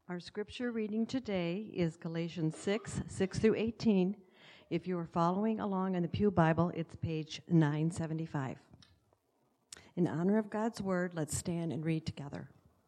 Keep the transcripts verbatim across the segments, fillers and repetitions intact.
Our scripture reading today is Galatians six, six through eighteen. If you are following along in the Pew Bible, it's page nine seventy-five. In honor of God's word, let's stand and read together.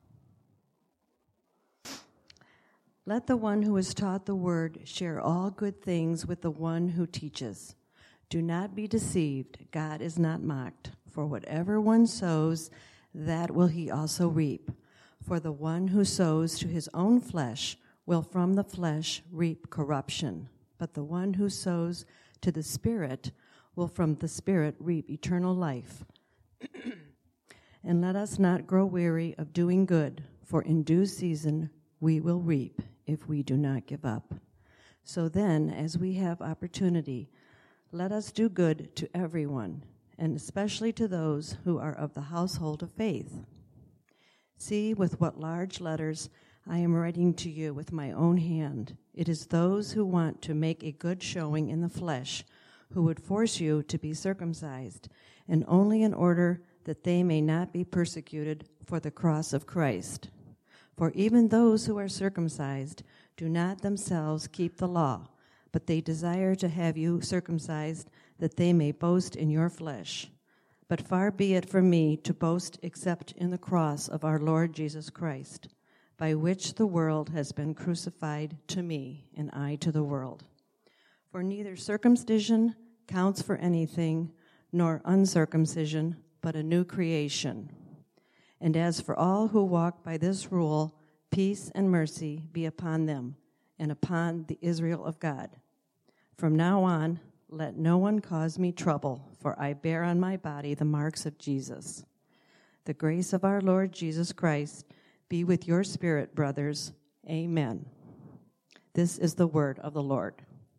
Let the one who is taught the word share all good things with the one who teaches. Do not be deceived. God is not mocked. For whatever one sows, that will he also reap. For the one who sows to his own flesh will from the flesh reap corruption. But the one who sows to the Spirit will from the Spirit reap eternal life. And let us not grow weary of doing good, for in due season we will reap if we do not give up. So then, as we have opportunity, let us do good to everyone, and especially to those who are of the household of faith. See with what large letters I am writing to you with my own hand. It is those who want to make a good showing in the flesh who would force you to be circumcised, and only in order that they may not be persecuted for the cross of Christ. For even those who are circumcised do not themselves keep the law, but they desire to have you circumcised, that they may boast in your flesh. But far be it from me to boast except in the cross of our Lord Jesus Christ, by which the world has been crucified to me, and I to the world. For neither circumcision counts for anything, nor uncircumcision, but a new creation. And as for all who walk by this rule, peace and mercy be upon them, and upon the Israel of God. From now on, let no one cause me trouble, for I bear on my body the marks of Jesus. The grace of our Lord Jesus Christ be with your spirit, brothers. Amen. This is the word of the Lord.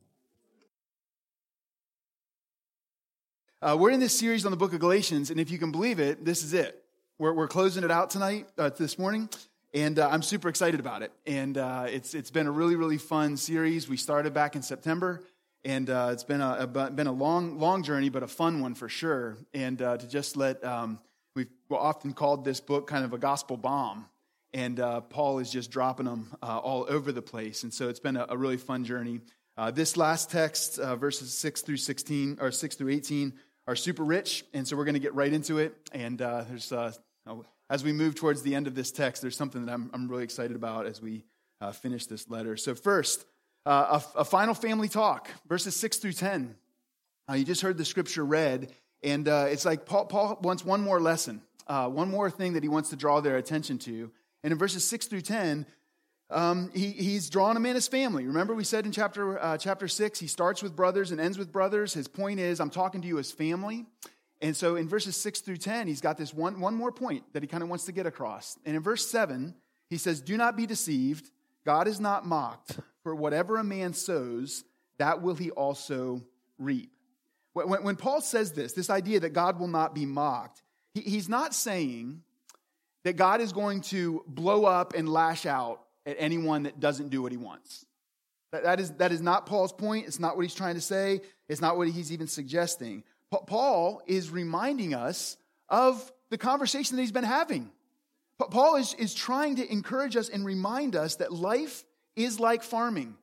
Uh, we're in this series on the book of Galatians, and if you can believe it, this is it. We're, we're closing it out tonight, uh, this morning, and uh, I'm super excited about it. And uh, it's it's been a really, really fun series. We started back in September. And uh, it's been a, a been a long long journey, but a fun one for sure. And uh, to just let um, we've often called this book kind of a gospel bomb, and uh, Paul is just dropping them uh, all over the place. And so it's been a, a really fun journey. Uh, this last text, uh, verses six through sixteen or six through eighteen, are super rich, and so we're going to get right into it. And uh, there's uh, as we move towards the end of this text, there's something that I'm I'm really excited about as we uh, finish this letter. So first. Uh, a, a final family talk, verses six through ten. Uh, you just heard the scripture read, and uh, it's like Paul, Paul wants one more lesson, uh, one more thing that he wants to draw their attention to. And in verses six through ten, um, he, he's drawing them in his family. Remember we said in chapter uh, chapter six, he starts with brothers and ends with brothers. His point is, I'm talking to you as family. And so in verses six through ten, he's got this one, one more point that he kind of wants to get across. And in verse seven, he says, do not be deceived. God is not mocked. For whatever a man sows, that will he also reap. When, when Paul says this, this idea that God will not be mocked, he, he's not saying that God is going to blow up and lash out at anyone that doesn't do what he wants. That, that, is, that is not Paul's point. It's not what he's trying to say. It's not what he's even suggesting. Pa- Paul is reminding us of the conversation that he's been having. Pa- Paul is, is trying to encourage us and remind us that life is like farming.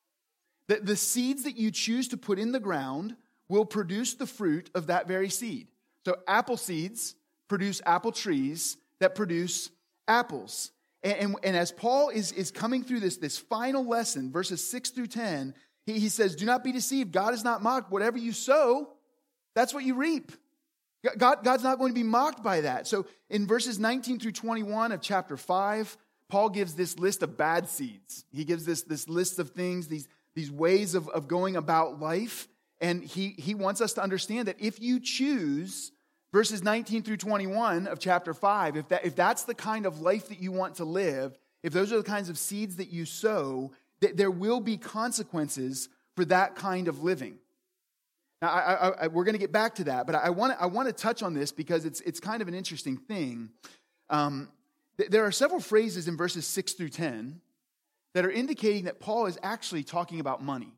That the seeds that you choose to put in the ground will produce the fruit of that very seed. So apple seeds produce apple trees that produce apples. And, and, and as Paul is, is coming through this, this final lesson, verses six through ten, he, he says, do not be deceived. God is not mocked. Whatever you sow, that's what you reap. God, God's not going to be mocked by that. So in verses nineteen through twenty-one of chapter five, Paul gives this list of bad seeds. He gives this, this list of things, these, these ways of, of going about life. And he, he wants us to understand that if you choose verses nineteen through twenty-one of chapter five, if, that, if that's the kind of life that you want to live, if those are the kinds of seeds that you sow, that there will be consequences for that kind of living. Now, I, I, I, we're going to get back to that, but I want to I want to touch on this because it's it's kind of an interesting thing. Um, There are several phrases in verses six through ten that are indicating that Paul is actually talking about money.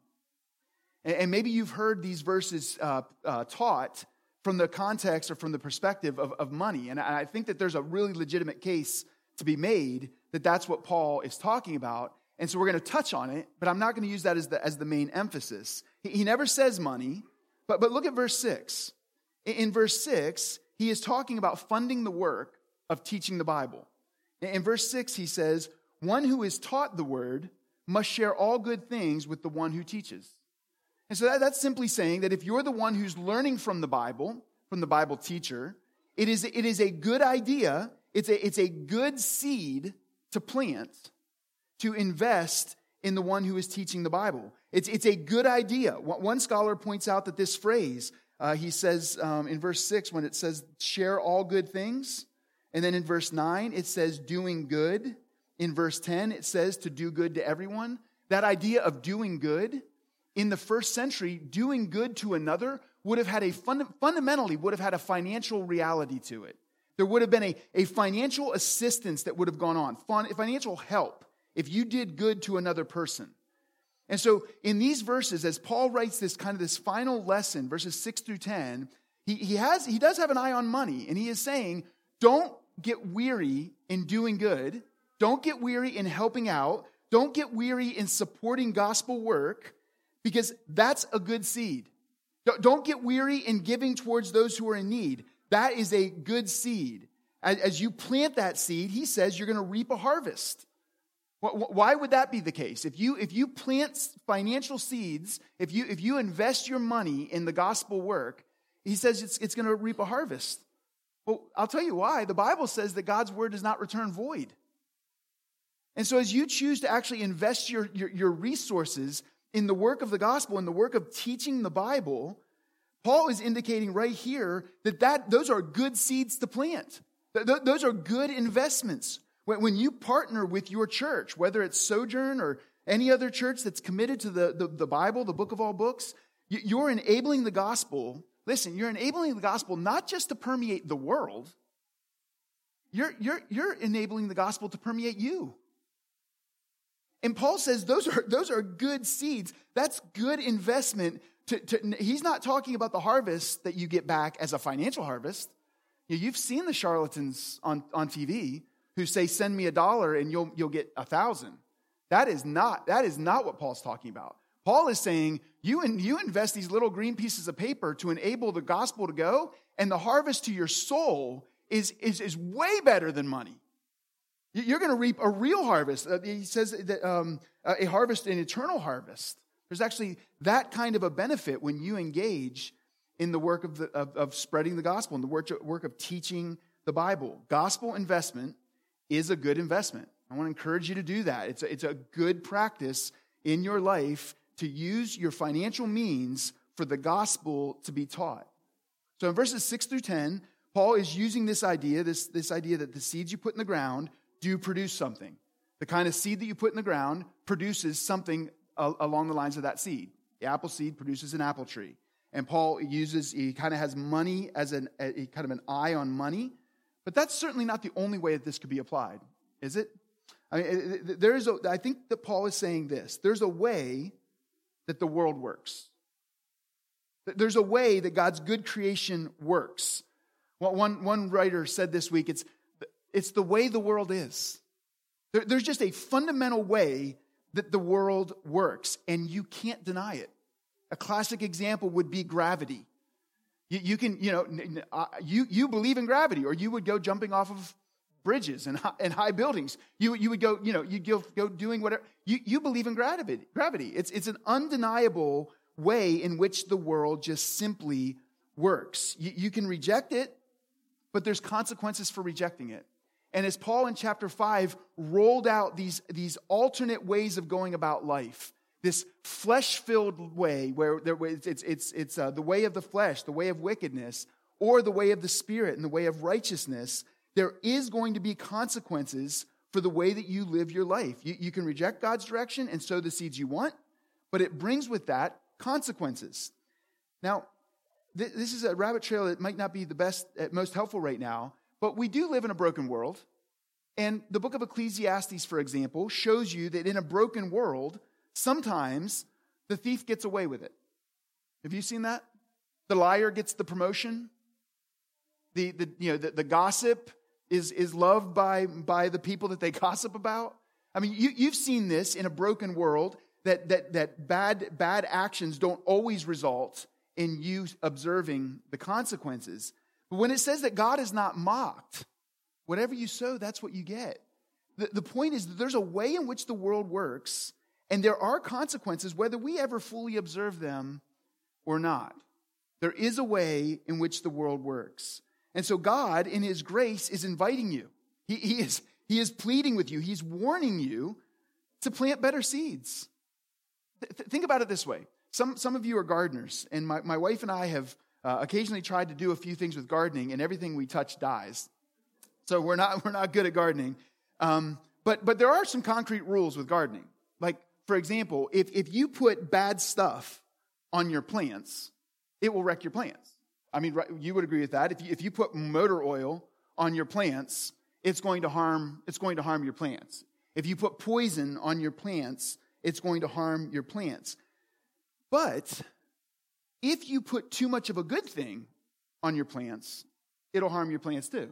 And maybe you've heard these verses uh, uh, taught from the context or from the perspective of, of money. And I think that there's a really legitimate case to be made, that that's what Paul is talking about. And so we're going to touch on it, but I'm not going to use that as the, as the main emphasis. He, he never says money, but, but look at verse six. In, in verse six, he is talking about funding the work of teaching the Bible. In, in verse six, he says, one who is taught the word must share all good things with the one who teaches. And so that, that's simply saying that if you're the one who's learning from the Bible, from the Bible teacher, it is, it is a good idea, it's a, it's a good seed to plant, to invest in the one who is teaching the Bible. It's, it's a good idea. One scholar points out that this phrase, uh, he says um, in verse six, when it says share all good things, and then in verse nine, it says doing good. In verse ten, it says to do good to everyone. That idea of doing good, in the first century, doing good to another would have had a fund, fundamentally would have had a financial reality to it. There would have been a, a financial assistance that would have gone on, fun, financial help if you did good to another person. And so in these verses, as Paul writes this kind of this final lesson, verses six through ten, he, he has he does have an eye on money, and he is saying, don't get weary in doing good. Don't get weary in helping out. Don't get weary in supporting gospel work, because that's a good seed. Don't get weary in giving towards those who are in need. That is a good seed. As you plant that seed, he says you're going to reap a harvest. Why would that be the case? If you, if you plant financial seeds, if you, if you invest your money in the gospel work, he says it's, it's going to reap a harvest. Well, I'll tell you why. The Bible says that God's word does not return void. And so as you choose to actually invest your, your, your resources in the work of the gospel, in the work of teaching the Bible, Paul is indicating right here that, that those are good seeds to plant. Th- those are good investments. When, when you partner with your church, whether it's Sojourn or any other church that's committed to the, the, the Bible, the book of all books, you, you're enabling the gospel. Listen, you're enabling the gospel not just to permeate the world. You're, you're, you're enabling the gospel to permeate you. And Paul says those are, those are good seeds. That's good investment. To, to, he's not talking about the harvest that you get back as a financial harvest. You know, you've seen the charlatans on, on T V who say, send me a dollar and you'll, you'll get a thousand. That is not, that is not what Paul's talking about. Paul is saying, you, and you invest these little green pieces of paper to enable the gospel to go, and the harvest to your soul is, is, is way better than money. You're going to reap a real harvest. He says that um, a harvest, an eternal harvest. There's actually that kind of a benefit when you engage in the work of, the, of, of spreading the gospel, in the work, work of teaching the Bible. Gospel investment is a good investment. I want to encourage you to do that. It's a, it's a good practice in your life to use your financial means for the gospel to be taught. So in verses six through ten, Paul is using this idea, this, this idea that the seeds you put in the ground do produce something. The kind of seed that you put in the ground produces something uh, along the lines of that seed. The apple seed produces an apple tree. And Paul uses, he kind of has money as an, a, kind of an eye on money. But that's certainly not the only way that this could be applied, is it? I mean, there is a, I think that Paul is saying this. There's a way that the world works. There's a way that God's good creation works. Well, one, one writer said this week, it's It's the way the world is. There, there's just a fundamental way that the world works, and you can't deny it. A classic example would be gravity. You, you can, you know, uh, you you believe in gravity, or you would go jumping off of bridges and high, and high buildings. You you would go, you know, you go go doing whatever. You you believe in gravity. Gravity. It's it's an undeniable way in which the world just simply works. You, you can reject it, but there's consequences for rejecting it. And as Paul in chapter five rolled out these, these alternate ways of going about life, this flesh-filled way where there, it's, it's, it's, it's uh, the way of the flesh, the way of wickedness, or the way of the Spirit and the way of righteousness, there is going to be consequences for the way that you live your life. You, you can reject God's direction and sow the seeds you want, but it brings with that consequences. Now, th- this is a rabbit trail that might not be the best, most helpful right now, but we do live in a broken world. And the book of Ecclesiastes, for example, shows you that in a broken world, sometimes the thief gets away with it. Have you seen that? The liar gets the promotion. The, the, you know, the, the gossip is, is loved by, by the people that they gossip about. I mean, you, you've seen this in a broken world, that, that, that bad, bad actions don't always result in you observing the consequences. But when it says that God is not mocked, whatever you sow, that's what you get. The, the point is that there's a way in which the world works, and there are consequences whether we ever fully observe them or not. There is a way in which the world works. And so God, in his grace, is inviting you. He, he, is, he is pleading with you. He's warning you to plant better seeds. Th- think about it this way. Some, some of you are gardeners, and my, my wife and I have uh, occasionally tried to do a few things with gardening, and everything we touch dies. So we're not, we're not good at gardening. Um, but, but there are some concrete rules with gardening. Like, for example, if, if you put bad stuff on your plants, it will wreck your plants. I mean, you would agree with that. If you, if you put motor oil on your plants, it's going to harm, it's going to harm your plants. If you put poison on your plants, it's going to harm your plants. But if you put too much of a good thing on your plants, it'll harm your plants too.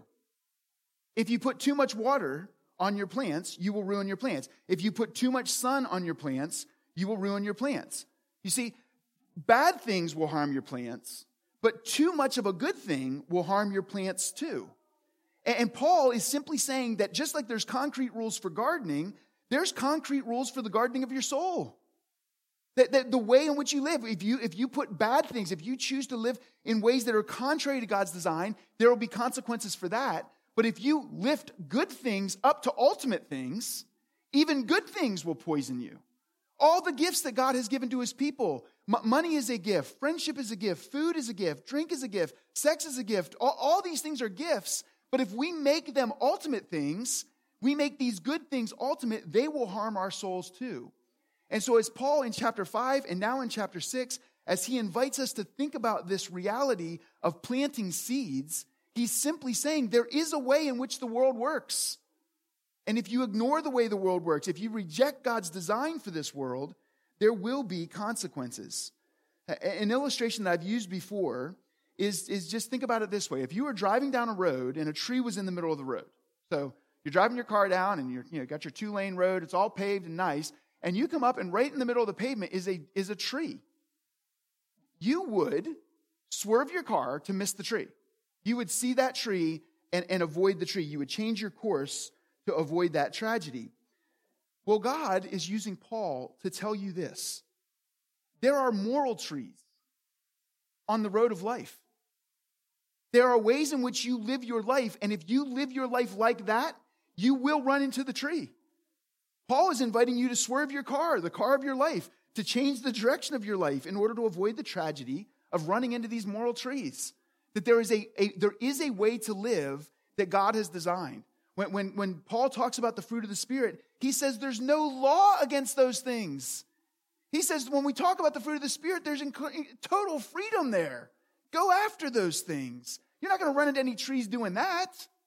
If you put too much water on your plants, you will ruin your plants. If you put too much sun on your plants, you will ruin your plants. You see, bad things will harm your plants, but too much of a good thing will harm your plants too. And Paul is simply saying that just like there's concrete rules for gardening, there's concrete rules for the gardening of your soul. That, that the way in which you live, if you, if you put bad things, if you choose to live in ways that are contrary to God's design, there will be consequences for that. But if you lift good things up to ultimate things, even good things will poison you. All the gifts that God has given to his people, m- money is a gift, friendship is a gift, food is a gift, drink is a gift, sex is a gift. All, all these things are gifts, but if we make them ultimate things, we make these good things ultimate, they will harm our souls too. And so as Paul in chapter five and now in chapter six, as he invites us to think about this reality of planting seeds, he's simply saying there is a way in which the world works. And if you ignore the way the world works, if you reject God's design for this world, there will be consequences. An illustration that I've used before is, is just think about it this way. If you were driving down a road and a tree was in the middle of the road, so you're driving your car down and you're, you know, got your two-lane road, it's all paved and nice, and you come up and right in the middle of the pavement is a, is a tree. You would swerve your car to miss the tree. You would see that tree and, and avoid the tree. You would change your course to avoid that tragedy. Well, God is using Paul to tell you this. There are moral trees on the road of life. There are ways in which you live your life, and if you live your life like that, you will run into the tree. Paul is inviting you to swerve your car, the car of your life, to change the direction of your life in order to avoid the tragedy of running into these moral trees. That there is a, a there is a way to live that God has designed. When, when, when Paul talks about the fruit of the Spirit, he says there's no law against those things. He says when we talk about the fruit of the Spirit, there's total freedom there. Go after those things. You're not going to run into any trees doing that.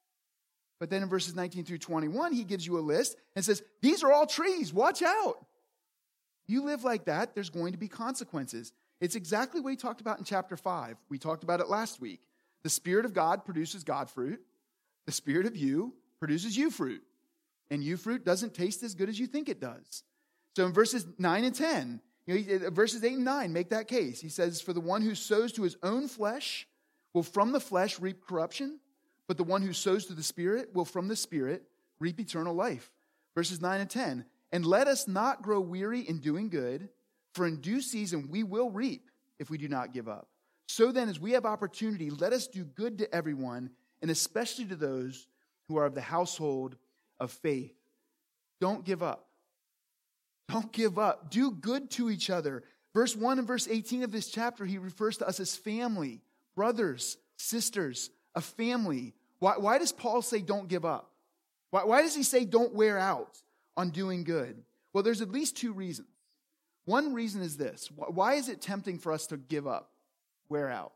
But then in verses nineteen through twenty-one, he gives you a list and says, these are all trees. Watch out. You live like that, there's going to be consequences. It's exactly what he talked about in chapter five. We talked about it last week. The Spirit of God produces God fruit. The Spirit of you produces you fruit. And you fruit doesn't taste as good as you think it does. So in verses nine and ten, you know, verses eight and nine make that case. He says, for the one who sows to his own flesh will from the flesh reap corruption, but the one who sows to the Spirit will from the Spirit reap eternal life. Verses nine and ten, and let us not grow weary in doing good, for in due season we will reap if we do not give up. So then, as we have opportunity, let us do good to everyone, and especially to those who are of the household of faith. Don't give up. Don't give up. Do good to each other. Verse one and verse eighteen of this chapter, he refers to us as family, brothers, sisters, a family. Why, why does Paul say don't give up? Why, why does he say don't wear out on doing good? Well, there's at least two reasons. One reason is this. Why is it tempting for us to give up, wear out?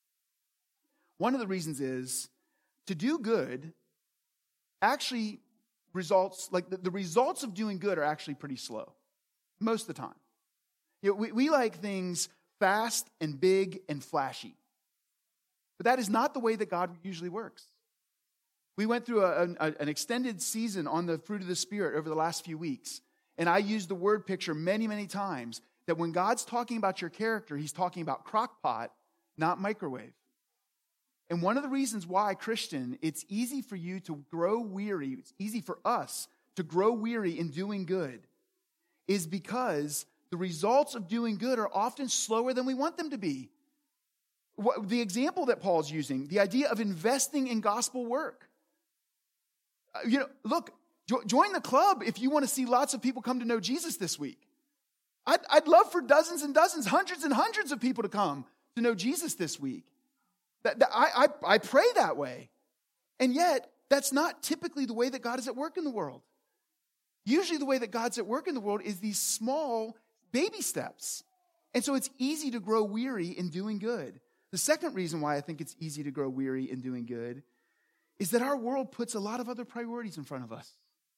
One of the reasons is to do good actually results, like the, the results of doing good are actually pretty slow most of the time. You know, we, we like things fast and big and flashy. But that is not the way that God usually works. We went through a, a, an extended season on the fruit of the Spirit over the last few weeks. And I used the word picture many, many times that when God's talking about your character, he's talking about crock pot, not microwave. And one of the reasons why, Christian, it's easy for you to grow weary, it's easy for us to grow weary in doing good, is because the results of doing good are often slower than we want them to be. What, the example that Paul's using, the idea of investing in gospel work. Uh, you know, look, jo- join the club if you want to see lots of people come to know Jesus this week. I'd, I'd love for dozens and dozens, hundreds and hundreds of people to come to know Jesus this week. That, that I, I, I pray that way. And yet, that's not typically the way that God is at work in the world. Usually the way that God's at work in the world is these small baby steps. And so it's easy to grow weary in doing good. The second reason why I think it's easy to grow weary in doing good is that our world puts a lot of other priorities in front of us.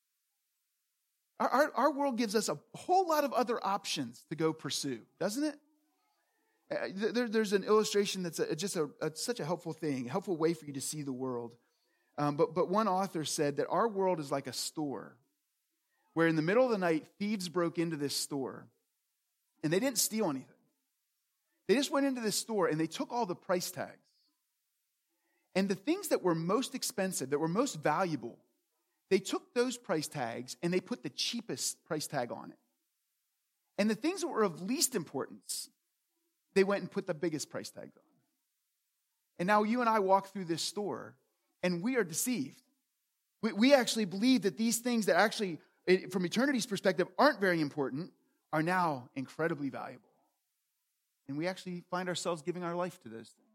Our, our, our world gives us a whole lot of other options to go pursue, doesn't it? Uh, there, there's an illustration that's a, just a, a, such a helpful thing, a helpful way for you to see the world. Um, but, but one author said that our world is like a store where in the middle of the night, thieves broke into this store and they didn't steal anything. They just went into this store and they took all the price tags. And the things that were most expensive, that were most valuable, they took those price tags and they put the cheapest price tag on it. And the things that were of least importance, they went and put the biggest price tags on. And now you and I walk through this store and we are deceived. We, we actually believe that these things that actually, from eternity's perspective, aren't very important, are now incredibly valuable. And we actually find ourselves giving our life to those things.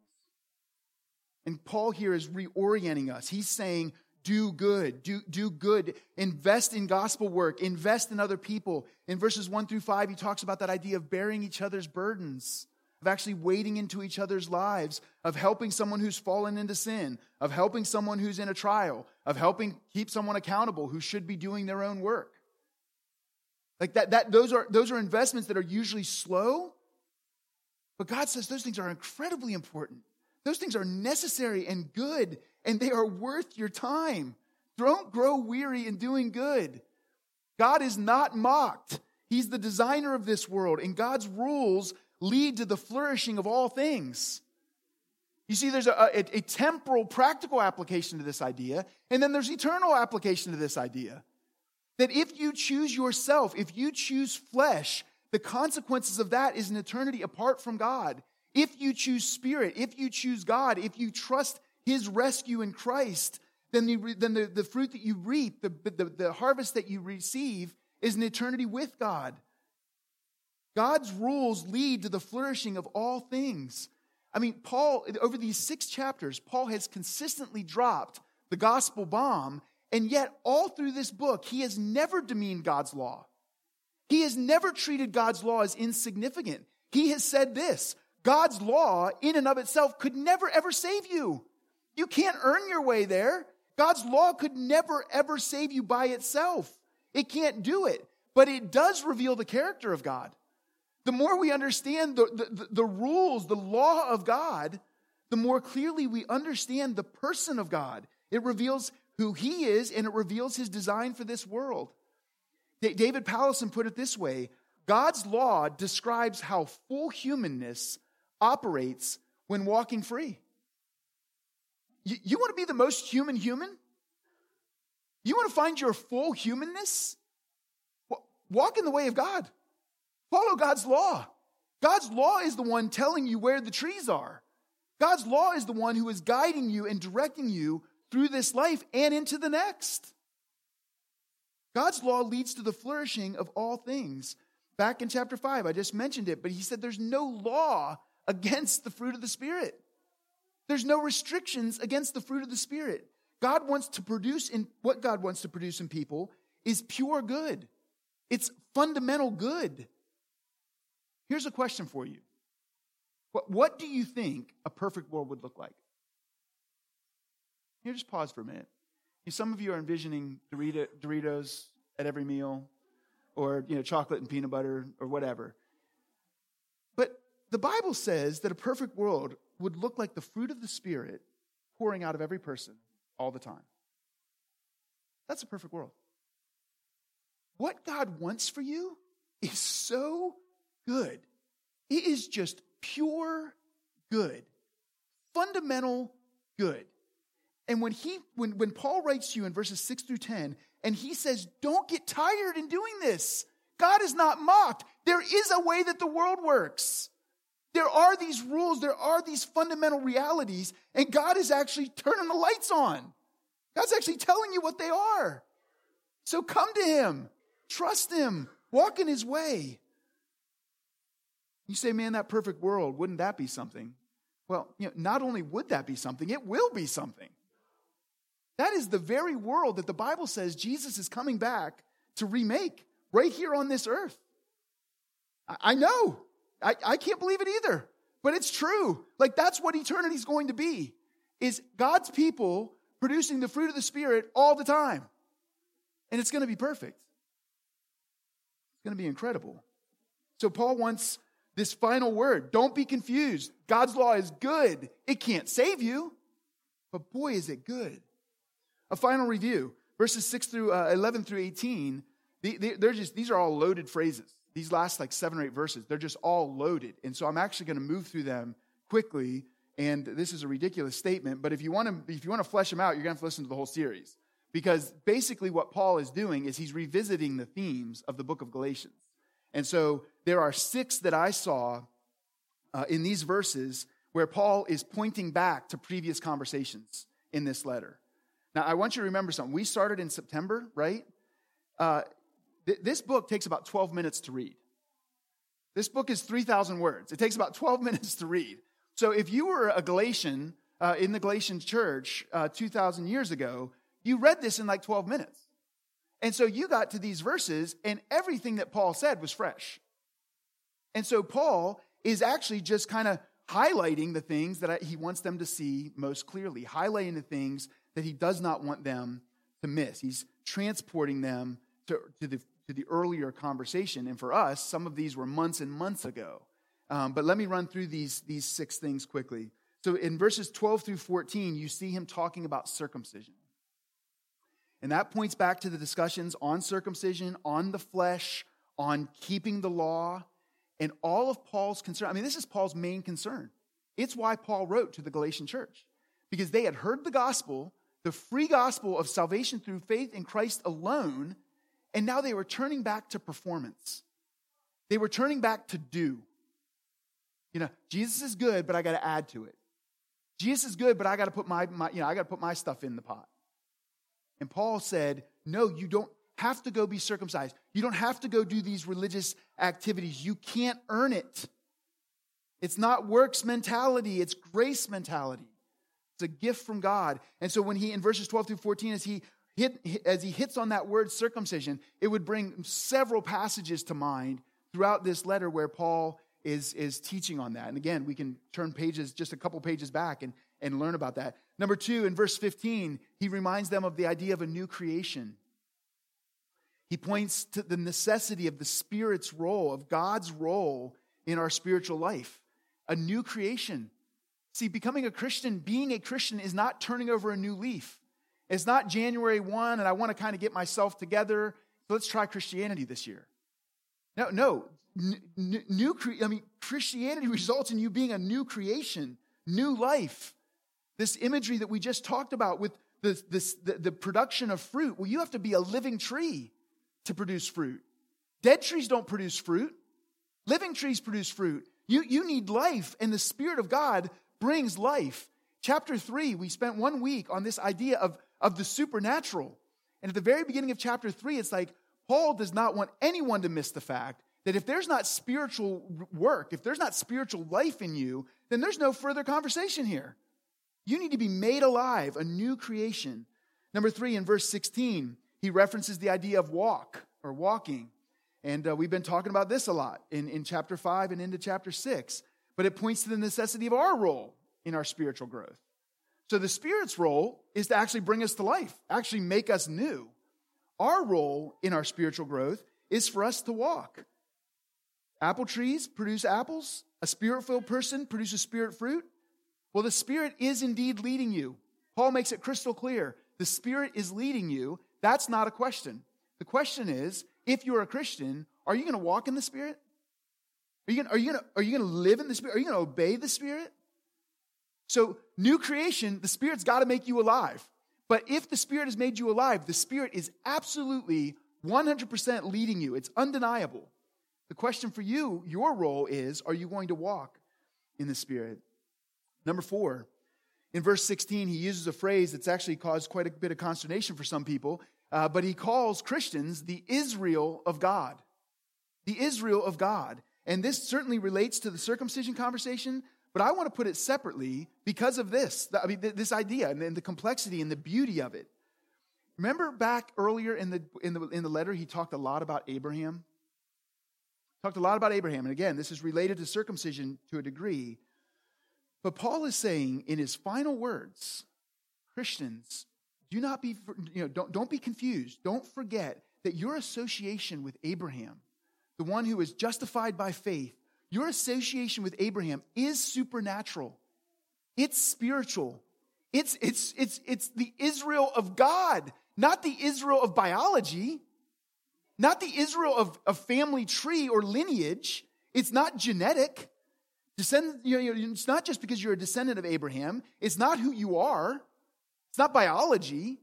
And Paul here is reorienting us. He's saying, do good, do, do good, invest in gospel work, invest in other people. In verses one through five, he talks about that idea of bearing each other's burdens, of actually wading into each other's lives, of helping someone who's fallen into sin, of helping someone who's in a trial, of helping keep someone accountable who should be doing their own work. Like that, that those are, those are investments that are usually slow, but God says those things are incredibly important. Those things are necessary and good, and they are worth your time. Don't grow weary in doing good. God is not mocked. He's the designer of this world, and God's rules lead to the flourishing of all things. You see, there's a, a, a temporal, practical application to this idea, and then there's eternal application to this idea. That if you choose yourself, if you choose flesh, the consequences of that is an eternity apart from God. If you choose spirit, if you choose God, if you trust his rescue in Christ, then the, then the, the fruit that you reap, the, the, the harvest that you receive is an eternity with God. God's rules lead to the flourishing of all things. I mean, Paul, over these six chapters, Paul has consistently dropped the gospel bomb, and yet all through this book, he has never demeaned God's law. He has never treated God's law as insignificant. He has said this, God's law in and of itself could never ever save you. You can't earn your way there. God's law could never ever save you by itself. It can't do it, but it does reveal the character of God. The more we understand the, the, the rules, the law of God, the more clearly we understand the person of God. It reveals who he is, and it reveals his design for this world. David Powlison put it this way, God's law describes how full humanness operates when walking free. You, you want to be the most human human? You want to find your full humanness? Walk in the way of God. Follow God's law. God's law is the one telling you where the trees are. God's law is the one who is guiding you and directing you through this life and into the next. God's law leads to the flourishing of all things. Back in chapter five, I just mentioned it, but he said there's no law against the fruit of the Spirit. There's no restrictions against the fruit of the Spirit. God wants to produce in what God wants to produce in people is pure good. It's fundamental good. Here's a question for you. What, what do you think a perfect world would look like? Here, just pause for a minute. Some of you are envisioning Dorito, Doritos at every meal, or you know, chocolate and peanut butter, or whatever. But the Bible says that a perfect world would look like the fruit of the Spirit pouring out of every person all the time. That's a perfect world. What God wants for you is so good. It is just pure good, fundamental good. And when he, when, when Paul writes to you in verses six through ten, and he says, don't get tired in doing this. God is not mocked. There is a way that the world works. There are these rules. There are these fundamental realities. And God is actually turning the lights on. God's actually telling you what they are. So come to him. Trust him. Walk in his way. You say, man, that perfect world, wouldn't that be something? Well, you know, not only would that be something, it will be something. That is the very world that the Bible says Jesus is coming back to remake right here on this earth. I, I know. I, I can't believe it either. But it's true. Like, that's what eternity is going to be, is God's people producing the fruit of the Spirit all the time. And it's going to be perfect. It's going to be incredible. So Paul wants this final word. Don't be confused. God's law is good. It can't save you. But boy, is it good. A final review. Verses six through uh, eleven through eighteen, they, they, they're just, these are all loaded phrases. These last like seven or eight verses, they're just all loaded. And so I'm actually going to move through them quickly. And this is a ridiculous statement, but if you want to, if you want to flesh them out, you're going to have to listen to the whole series. Because basically what Paul is doing is he's revisiting the themes of the book of Galatians. And so there are six that I saw uh, in these verses where Paul is pointing back to previous conversations in this letter. Now, I want you to remember something. We started in September, right? Uh, th- this book takes about twelve minutes to read. This book is three thousand words. It takes about twelve minutes to read. So if you were a Galatian uh, in the Galatian church uh, two thousand years ago, you read this in like twelve minutes. And so you got to these verses, and everything that Paul said was fresh. And so Paul is actually just kind of highlighting the things that I, he wants them to see most clearly, highlighting the things that he does not want them to miss. He's transporting them to, to, the, to the earlier conversation. And for us, some of these were months and months ago. Um, but let me run through these, these six things quickly. So in verses twelve through fourteen, you see him talking about circumcision. And that points back to the discussions on circumcision, on the flesh, on keeping the law, and all of Paul's concern. I mean, this is Paul's main concern. It's why Paul wrote to the Galatian church, because they had heard the gospel, the free gospel of salvation through faith in Christ alone, and now they were turning back to performance. They were turning back to do. You know, Jesus is good, but I got to add to it. Jesus is good, but I got to put my, my you know, I got to put my stuff in the pot. And Paul said, no, you don't have to go be circumcised. You don't have to go do these religious activities. You can't earn it. It's not works mentality. It's grace mentality. It's a gift from God. And so when he, in verses twelve through fourteen, as he hit, as he hits on that word circumcision, it would bring several passages to mind throughout this letter where Paul is, is teaching on that. And again, we can turn pages, just a couple pages back and, and learn about that. Number two, in verse fifteen, he reminds them of the idea of a new creation. He points to the necessity of the Spirit's role, of God's role in our spiritual life. A new creation. See, becoming a Christian, being a Christian is not turning over a new leaf. It's not January first and I want to kind of get myself together, so let's try Christianity this year. No, no. N- n- new cre- I mean, Christianity results in you being a new creation, new life. This imagery that we just talked about with this, this, the, the production of fruit, well, you have to be a living tree to produce fruit. Dead trees don't produce fruit. Living trees produce fruit. You, you need life, and the Spirit of God brings life. Chapter three, we spent one week on this idea of, of the supernatural. And at the very beginning of chapter three, it's like Paul does not want anyone to miss the fact that if there's not spiritual work, if there's not spiritual life in you, then there's no further conversation here. You need to be made alive, a new creation. Number three, in verse sixteen, he references the idea of walk or walking. And uh, we've been talking about this a lot in, in chapter five and into chapter six. But it points to the necessity of our role in our spiritual growth. So the Spirit's role is to actually bring us to life, actually make us new. Our role in our spiritual growth is for us to walk. Apple trees produce apples. A Spirit-filled person produces Spirit fruit. Well, the Spirit is indeed leading you. Paul makes it crystal clear. The Spirit is leading you. That's not a question. The question is, if you're a Christian, are you going to walk in the Spirit? Are you going are you going to are you going to live in the Spirit? Are you going to obey the Spirit? So, new creation, the Spirit's got to make you alive. But if the Spirit has made you alive, the Spirit is absolutely one hundred percent leading you. It's undeniable. The question for you, your role is, are you going to walk in the Spirit? Number four, in verse sixteen, he uses a phrase that's actually caused quite a bit of consternation for some people, uh, but he calls Christians the Israel of God. The Israel of God. And this certainly relates to the circumcision conversation, but I want to put it separately because of this. I mean, this idea and the complexity and the beauty of it. Remember back earlier in the in the in the letter, he talked a lot about Abraham. Talked a lot about Abraham, and again, this is related to circumcision to a degree. But Paul is saying in his final words, Christians, do not be you know don't don't be confused. Don't forget that your association with Abraham, the one who is justified by faith, your association with Abraham is supernatural. It's spiritual. It's, it's, it's, it's the Israel of God, not the Israel of biology, not the Israel of a family tree or lineage. It's not genetic. Descend, you know, it's not just because you're a descendant of Abraham. It's not who you are. It's not biology.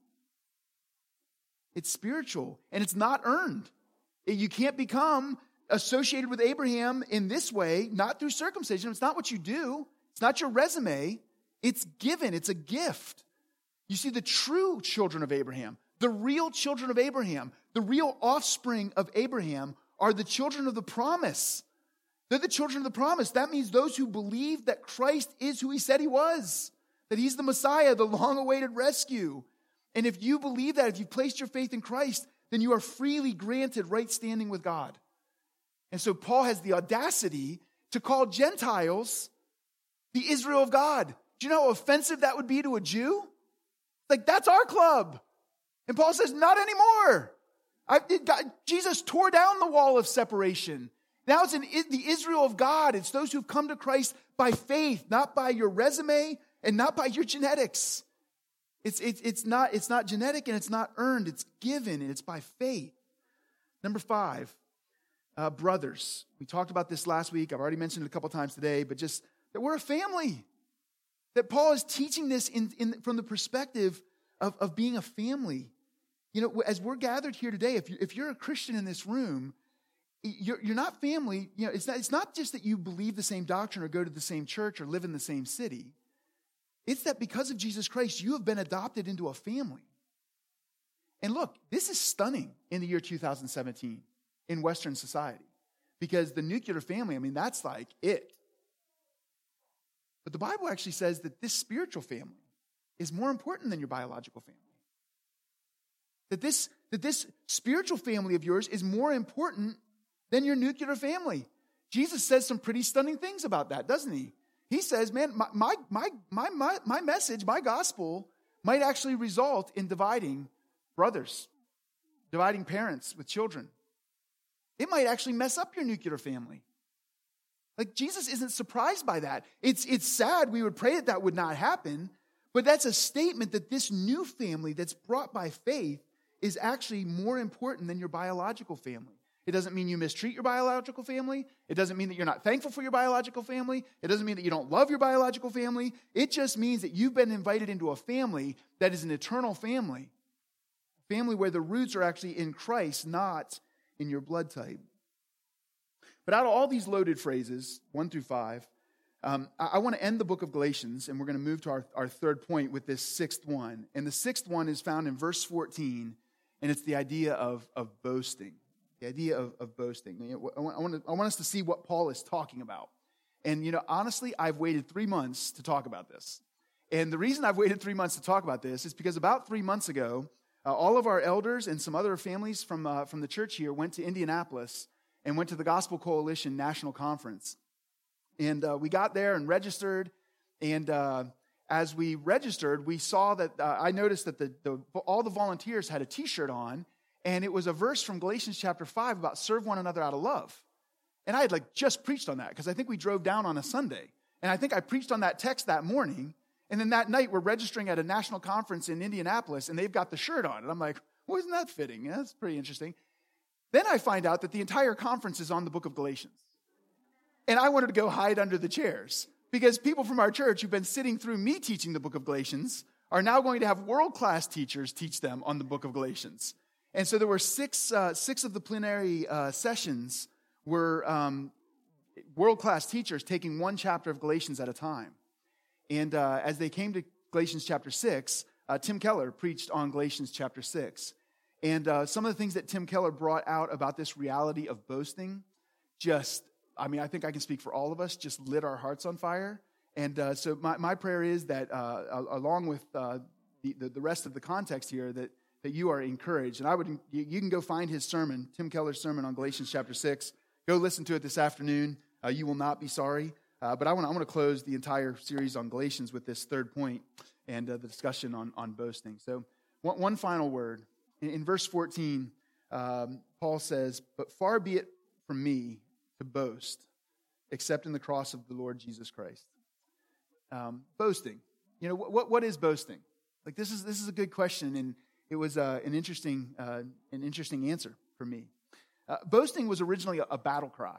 It's spiritual, and it's not earned. You can't become associated with Abraham in this way, not through circumcision. It's not what you do. It's not your resume. It's given. It's a gift. You see, the true children of Abraham, the real children of Abraham, the real offspring of Abraham are the children of the promise. They're the children of the promise. That means those who believe that Christ is who he said he was, that he's the Messiah, the long-awaited rescue. And if you believe that, if you've placed your faith in Christ, then you are freely granted right standing with God. And so Paul has the audacity to call Gentiles the Israel of God. Do you know how offensive that would be to a Jew? Like, that's our club. And Paul says, not anymore. I, it got, Jesus tore down the wall of separation. Now it's an, the Israel of God. It's those who've come to Christ by faith, not by your resume and not by your genetics. It's, it's, it's, not, it's not genetic and it's not earned. It's given and it's by faith. Number five. Uh, brothers, we talked about this last week. I've already mentioned it a couple times today, but just that we're a family. That Paul is teaching this in, in, from the perspective of, of being a family. You know, as we're gathered here today, if, you, if you're a Christian in this room, you're, you're not family. You know, it's not, it's not just that you believe the same doctrine or go to the same church or live in the same city. It's that because of Jesus Christ, you have been adopted into a family. And look, this is stunning in the year two thousand seventeen. In Western society, because the nuclear family, I mean, that's like it. But the Bible actually says that this spiritual family is more important than your biological family. That this, that this spiritual family of yours is more important than your nuclear family. Jesus says some pretty stunning things about that, doesn't he? He says, man, my, my, my, my, my, my message, my gospel might actually result in dividing brothers, dividing parents with children. It might actually mess up your nuclear family. Like, Jesus isn't surprised by that. It's, it's sad. We would pray that that would not happen. But that's a statement that this new family that's brought by faith is actually more important than your biological family. It doesn't mean you mistreat your biological family. It doesn't mean that you're not thankful for your biological family. It doesn't mean that you don't love your biological family. It just means that you've been invited into a family that is an eternal family. A family where the roots are actually in Christ, not in your blood type. But out of all these loaded phrases, one through five, um, I, I want to end the book of Galatians, and we're going to move to our, our third point with this sixth one. And the sixth one is found in verse fourteen, and it's the idea of, of boasting. The idea of, of boasting. I want, I, want to, I want us to see what Paul is talking about. And, you know, honestly, I've waited three months to talk about this. And the reason I've waited three months to talk about this is because about three months ago, Uh, all of our elders and some other families from, uh, from the church here went to Indianapolis and went to the Gospel Coalition National Conference. And uh, we got there and registered. And uh, as we registered, we saw that, uh, I noticed that the, the all the volunteers had a t-shirt on, and it was a verse from Galatians chapter five about serve one another out of love. And I had like just preached on that because I think we drove down on a Sunday. And I think I preached on that text that morning. And then that night, we're registering at a national conference in Indianapolis, and they've got the shirt on. And I'm like, Well, isn't that fitting? Yeah, that's pretty interesting. Then I find out that the entire conference is on the book of Galatians. And I wanted to go hide under the chairs because people from our church who've been sitting through me teaching the book of Galatians are now going to have world-class teachers teach them on the book of Galatians. And so there were six uh, six of the plenary uh, sessions were um, world-class teachers taking one chapter of Galatians at a time. And uh, as they came to Galatians chapter six, uh, Tim Keller preached on Galatians chapter six. And uh, some of the things that Tim Keller brought out about this reality of boasting just, I mean, I think I can speak for all of us, just lit our hearts on fire. And uh, so my, my prayer is that uh, along with uh, the, the, the rest of the context here, that, that you are encouraged. And I would, you, you can go find his sermon, Tim Keller's sermon on Galatians chapter six. Go listen to it this afternoon. Uh, you will not be sorry. Uh, but I want, I want to close the entire series on Galatians with this third point and uh, the discussion on, on boasting. So one, one final word. In, in verse fourteen, um, Paul says, "But far be it from me to boast, except in the cross of the Lord Jesus Christ." Um, boasting. You know, what what is boasting? Like this is this is a good question, and it was uh, an interesting uh, an interesting answer for me. Uh, boasting was originally a, a battle cry.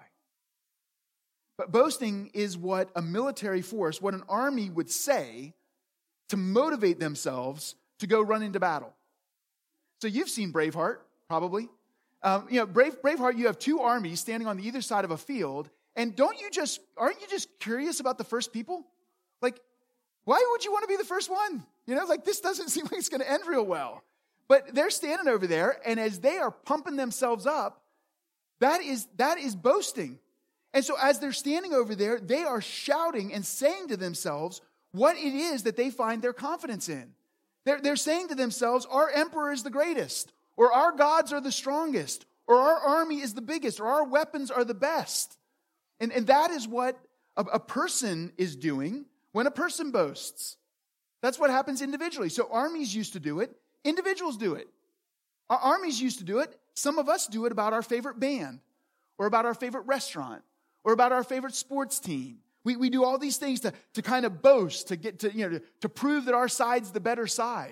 But boasting is what a military force, what an army would say to motivate themselves to go run into battle. So you've seen Braveheart, probably. Um, you know, Brave, Braveheart, you have two armies standing on the either side of a field, and don't you just, aren't you just curious about the first people? Like, why would you want to be the first one? You know, like this doesn't seem like it's going to end real well. But they're standing over there, and as they are pumping themselves up, that is that is boasting. And so as they're standing over there, they are shouting and saying to themselves what it is that they find their confidence in. They're, they're saying to themselves, our emperor is the greatest, or our gods are the strongest, or our army is the biggest, or our weapons are the best. And, and that is what a, a person is doing when a person boasts. That's what happens individually. So armies used to do it. Individuals do it. Our armies used to do it. Some of us do it about our favorite band, or about our favorite restaurant, or about our favorite sports team. We we do all these things to, to kind of boast, to get to, you know, to, to prove that our side's the better side.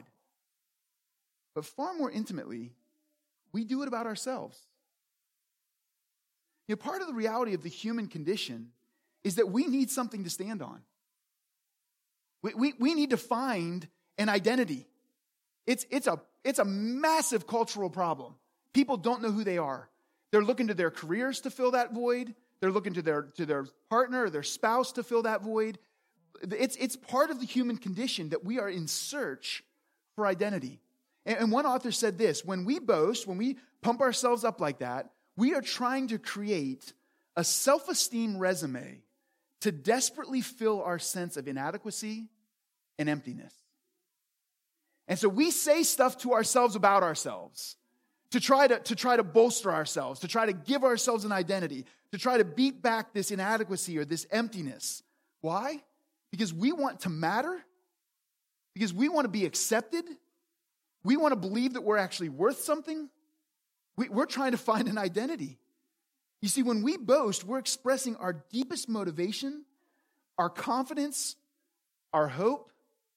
But far more intimately, we do it about ourselves. You know, part of the reality of the human condition is that we need something to stand on. We we, we need to find an identity. It's it's a it's a massive cultural problem. People don't know who they are. They're looking to their careers to fill that void. They're looking to their to their partner or their spouse to fill that void. It's, it's part of the human condition that we are in search for identity. And, and one author said this, when we boast, when we pump ourselves up like that, we are trying to create a self-esteem resume to desperately fill our sense of inadequacy and emptiness. And so we say stuff to ourselves about ourselves to try to, to try to bolster ourselves, to try to give ourselves an identity, to try to beat back this inadequacy or this emptiness. Why? Because we want to matter, because we want to be accepted, we want to believe that we're actually worth something. We, we're trying to find an identity. You see, when we boast, we're expressing our deepest motivation, our confidence, our hope.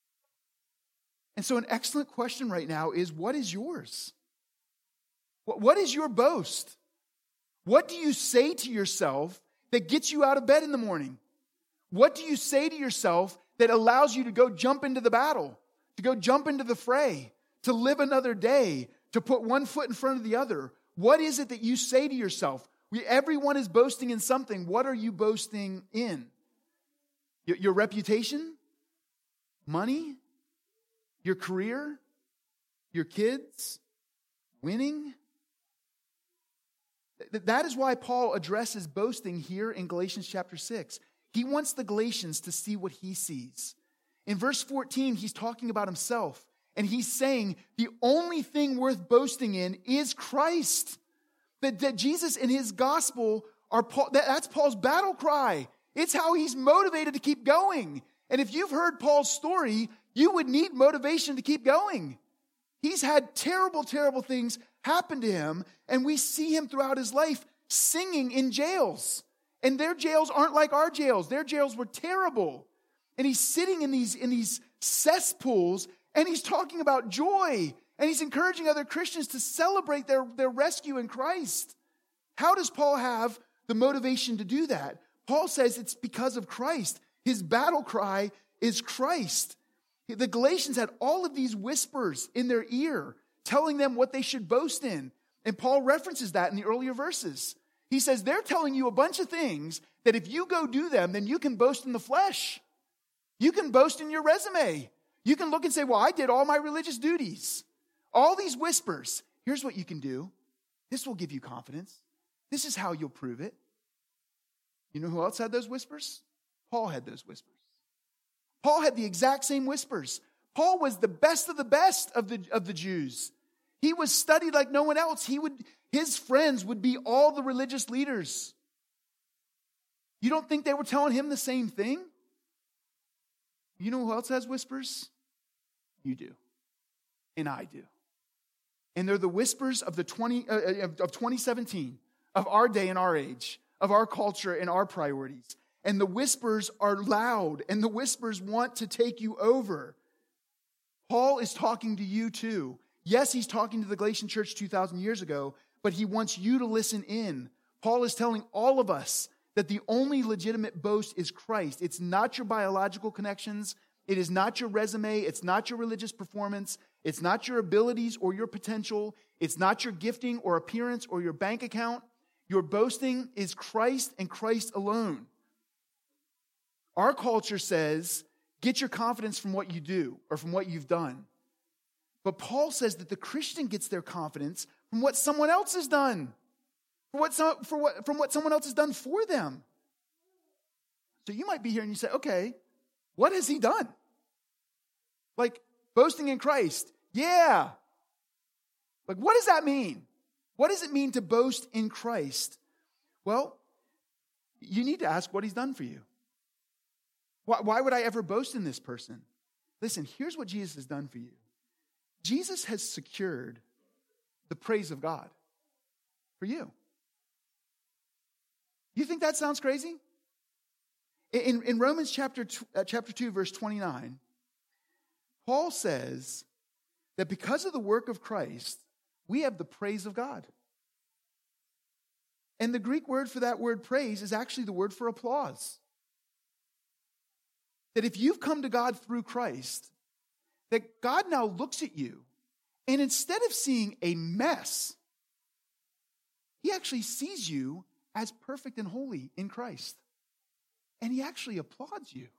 And so an excellent question right now is, what is yours? What, what is your boast? What do you say to yourself that gets you out of bed in the morning? What do you say to yourself that allows you to go jump into the battle, to go jump into the fray, to live another day, to put one foot in front of the other? What is it that you say to yourself? We, everyone is boasting in something. What are you boasting in? Your, your reputation? Money? Your career? Your kids? Winning? That is why Paul addresses boasting here in Galatians chapter six. He wants the Galatians to see what he sees. In verse fourteen, he's talking about himself. And he's saying the only thing worth boasting in is Christ. That, that Jesus and his gospel are Paul, that, that's Paul's battle cry. It's how he's motivated to keep going. And if you've heard Paul's story, you would need motivation to keep going. He's had terrible, terrible things happen to him, and we see him throughout his life singing in jails. And their jails aren't like our jails. Their jails were terrible. And he's sitting in these, in these cesspools, and he's talking about joy And he's encouraging other Christians to celebrate their, their rescue in Christ. How does Paul have the motivation to do that? Paul says it's because of Christ. His battle cry is Christ. The Galatians had all of these whispers in their ear telling them what they should boast in. And Paul references that in the earlier verses. He says they're telling you a bunch of things that if you go do them, then you can boast in the flesh. You can boast in your resume. You can look and say, well, I did all my religious duties. All these whispers. Here's what you can do. This will give you confidence. This is how you'll prove it. You know who else had those whispers? Paul had those whispers. Paul had the exact same whispers. Paul was the best of the best of the, of the Jews. He was studied like no one else. He would, his friends would be all the religious leaders. You don't think they were telling him the same thing? You know who else has whispers? You do. And I do. And they're the whispers of the twenty uh, of twenty seventeen, of our day and our age, of our culture and our priorities. And the whispers are loud, and the whispers want to take you over. Paul is talking to you too. Yes, he's talking to the Galatian church two thousand years ago, but he wants you to listen in. Paul is telling all of us that the only legitimate boast is Christ. It's not your biological connections. It is not your resume. It's not your religious performance. It's not your abilities or your potential. It's not your gifting or appearance or your bank account. Your boasting is Christ and Christ alone. Our culture says, get your confidence from what you do or from what you've done. But Paul says that the Christian gets their confidence from what someone else has done, for what, some, for what, from what someone else has done for them. So you might be here and you say, okay, what has he done? Like boasting in Christ. Yeah. Like what does that mean? What does it mean to boast in Christ? Well, you need to ask what he's done for you. Why, why would I ever boast in this person? Listen, here's what Jesus has done for you. Jesus has secured the praise of God for you. You think that sounds crazy? In, in Romans chapter two, uh, chapter two, verse twenty-nine, Paul says that because of the work of Christ, we have the praise of God. And the Greek word for that word praise is actually the word for applause. That if you've come to God through Christ, that God now looks at you, and instead of seeing a mess, he actually sees you as perfect and holy in Christ. And he actually applauds you.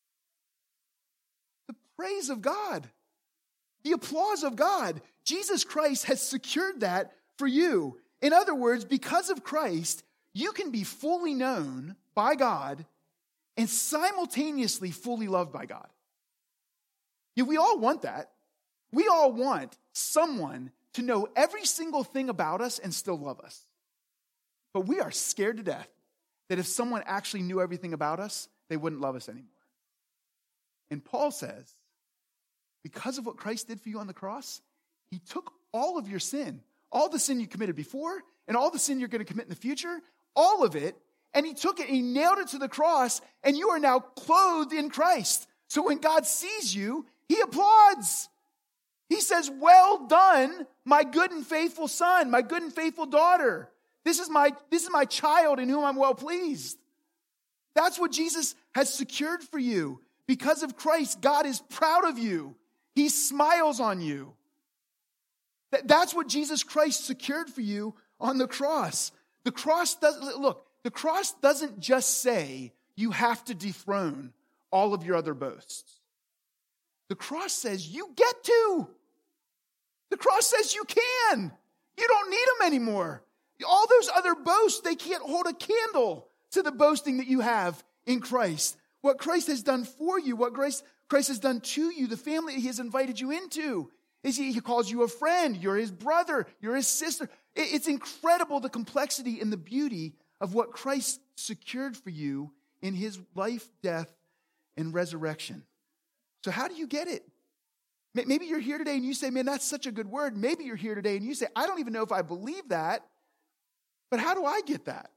The praise of God, the applause of God. Jesus Christ has secured that for you. In other words, because of Christ, you can be fully known by God and simultaneously fully loved by God. Yeah, we all want that. We all want someone to know every single thing about us and still love us. But we are scared to death that if someone actually knew everything about us, they wouldn't love us anymore. And Paul says, because of what Christ did for you on the cross, he took all of your sin, all the sin you committed before, and all the sin you're going to commit in the future, all of it, and he took it and he nailed it to the cross, and you are now clothed in Christ. So when God sees you, he applauds. He says, well done, my good and faithful son, my good and faithful daughter. This is my, this is my child in whom I'm well pleased. That's what Jesus has secured for you. Because of Christ, God is proud of you. He smiles on you. That's what Jesus Christ secured for you on the cross. The cross doesn't, look, the cross doesn't just say you have to dethrone all of your other boasts. The cross says you get to. The cross says you can. You don't need them anymore. All those other boasts, they can't hold a candle to the boasting that you have in Christ. What Christ has done for you, what Christ, Christ has done to you, the family he has invited you into. Is he, he calls you a friend, you're his brother, you're his sister. It, it's incredible the complexity and the beauty of what Christ secured for you in his life, death, and resurrection. So how do you get it? Maybe you're here today and you say, man, that's such a good word. Maybe you're here today and you say, I don't even know if I believe that, but how do I get that?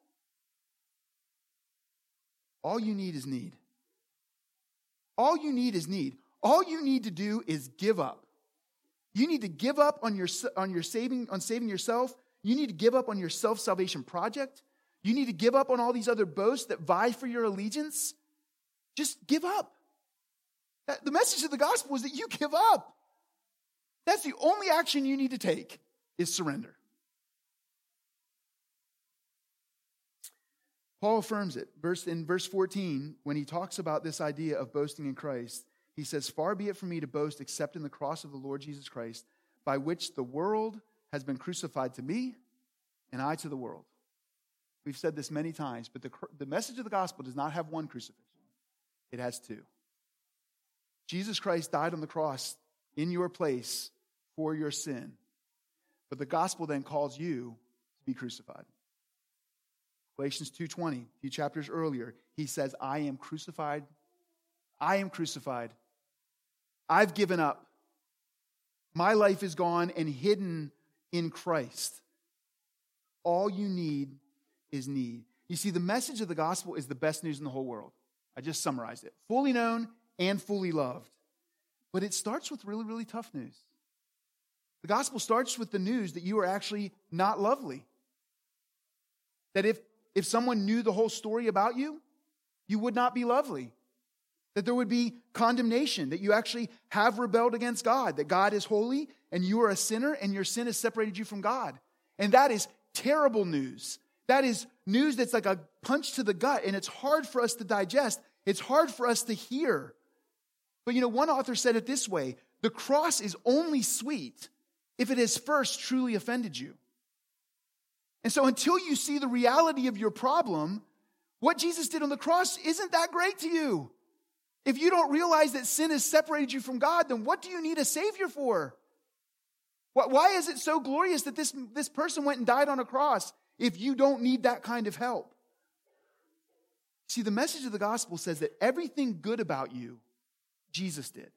All you need is need. All you need is need. All you need to do is give up. You need to give up on your, on your saving, on saving yourself. You need to give up on your self-salvation project. You need to give up on all these other boasts that vie for your allegiance. Just give up. The message of the gospel is that you give up. That's the only action you need to take, is surrender. Paul affirms it. Verse, in verse fourteen, when he talks about this idea of boasting in Christ, he says, "Far be it from me to boast except in the cross of the Lord Jesus Christ, by which the world has been crucified to me, and I to the world." We've said this many times, but the, the message of the gospel does not have one crucifixion. It has two. Jesus Christ died on the cross in your place for your sin. But the gospel then calls you to be crucified. Galatians two twenty, a few chapters earlier, he says, I am crucified. I am crucified. I've given up. My life is gone and hidden in Christ. All you need is need. You see, the message of the gospel is the best news in the whole world. I just summarized it. Fully known and fully loved. But it starts with really, really tough news. The gospel starts with the news that you are actually not lovely. That if, if someone knew the whole story about you, you would not be lovely. That there would be condemnation, that you actually have rebelled against God, that God is holy and you are a sinner and your sin has separated you from God. And that is terrible news. That is news that's like a punch to the gut, and it's hard for us to digest. It's hard for us to hear. But you know, one author said it this way: the cross is only sweet if it has first truly offended you. And so until you see the reality of your problem, what Jesus did on the cross isn't that great to you. If you don't realize that sin has separated you from God, then what do you need a Savior for? Why is it so glorious that this, this person went and died on a cross if you don't need that kind of help? See, the message of the gospel says that everything good about you, Jesus did.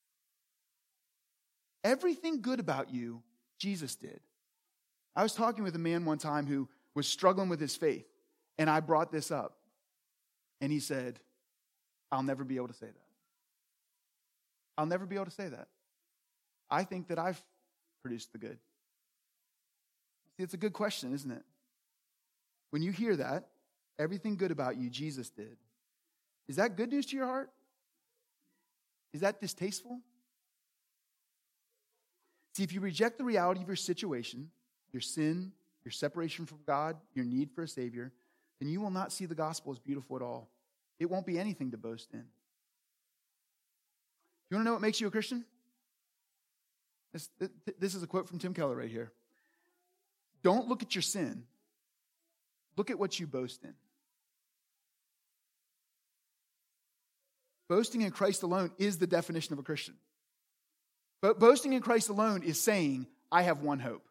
Everything good about you, Jesus did. I was talking with a man one time who was struggling with his faith, and I brought this up. And he said, I'll never be able to say that. I'll never be able to say that. I think that I've produced the good. See, it's a good question, isn't it? When you hear that, everything good about you, Jesus did. Is that good news to your heart? Is that distasteful? See, if you reject the reality of your situation, your sin, your separation from God, your need for a Savior, then you will not see the gospel as beautiful at all. It won't be anything to boast in. You want to know what makes you a Christian? This, this is a quote from Tim Keller right here. Don't look at your sin. Look at what you boast in. Boasting in Christ alone is the definition of a Christian. But boasting in Christ alone is saying, I have one hope.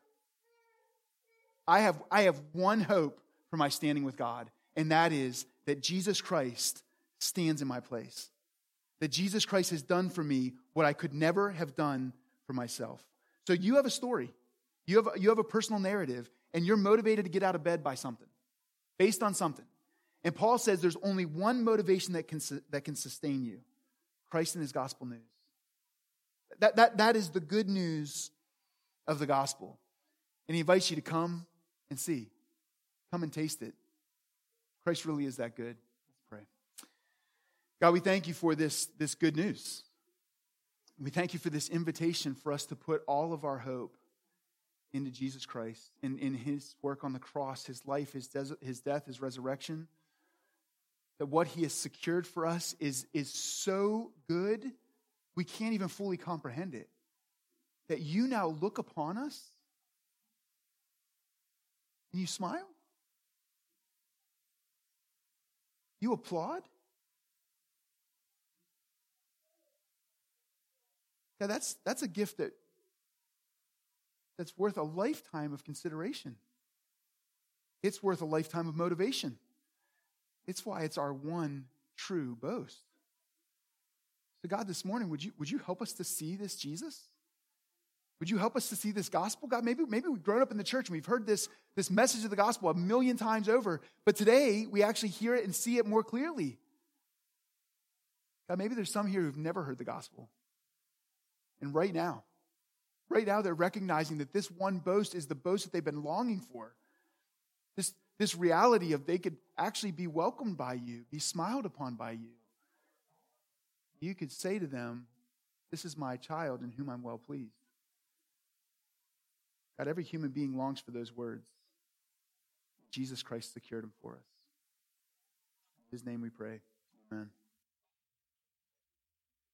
I have, I have one hope for my standing with God, and that is that Jesus Christ stands in my place. That Jesus Christ has done for me what I could never have done for myself. So you have a story. You have, you have a personal narrative, and you're motivated to get out of bed by something, based on something. And Paul says there's only one motivation that can, that can sustain you: Christ and his gospel news. That, that, that is the good news of the gospel. And he invites you to come and see. Come and taste it. Christ really is that good. Let's pray. God, we thank you for this, this good news. We thank you for this invitation for us to put all of our hope into Jesus Christ, in, in his work on the cross, his life, his, des- his death, his resurrection. That what he has secured for us is, is so good, we can't even fully comprehend it. That you now look upon us and you smile. You applaud. Yeah, that's, that's a gift that, that's worth a lifetime of consideration. It's worth a lifetime of motivation. It's why it's our one true boast. So God, this morning, would you, would you help us to see this Jesus? Would you help us to see this gospel? God, maybe, maybe we've grown up in the church and we've heard this, this message of the gospel a million times over, but today we actually hear it and see it more clearly. God, maybe there's some here who've never heard the gospel. And right now, Right now, they're recognizing that this one boast is the boast that they've been longing for. This, this reality of they could actually be welcomed by you, be smiled upon by you. You could say to them, this is my child in whom I'm well pleased. God, every human being longs for those words. Jesus Christ secured them for us. In his name we pray. Amen.